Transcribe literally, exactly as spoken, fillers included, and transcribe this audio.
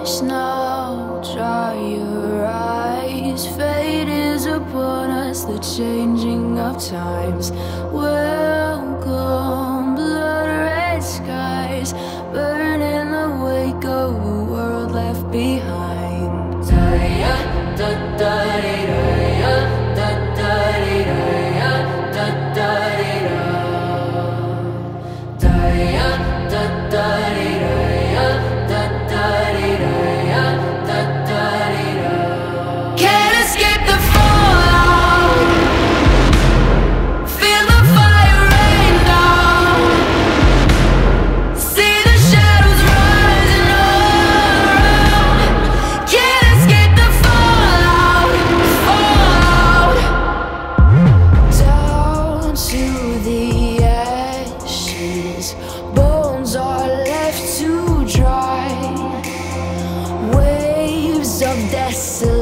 Hush now, dry your eyes. Fate is upon us, the changing of times. Welcome, blood red skies, burn in the wake of a world left behind. Da-ya, da-da-dee-da-ya, da-da-dee-da-ya, da-da-dee-da. Da-ya, da-da-dee-da-ya, da-da-dee-da-ya, da-da-dee-da. Can't escape the fallout. Feel the fire rain down. See the shadows rising all around. Can't escape the fallout, fallout. Down to the ashes, bones are left to dry. Waves of desolation